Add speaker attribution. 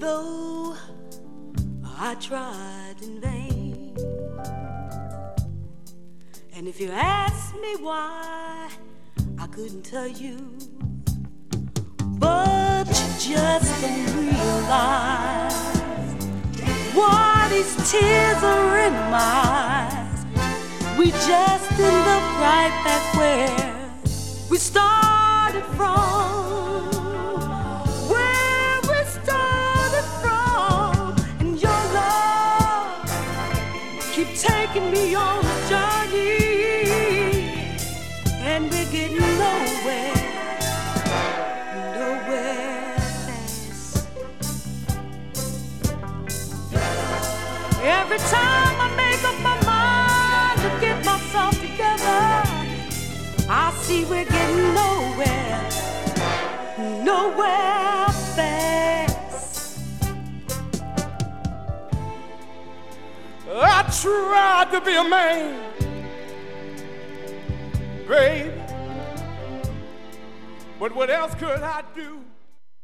Speaker 1: though I tried in vain. And if you ask me why, I couldn't tell you, but you just don't realize why these tears are in my eyes. We just end up right back where we started from. Where we started from. And your love keep taking me on a journey, and we're getting nowhere fast. Every time I make up my mind to get myself together, I see we're getting nowhere fast.
Speaker 2: I tried to be a man, babe, but what else could I do?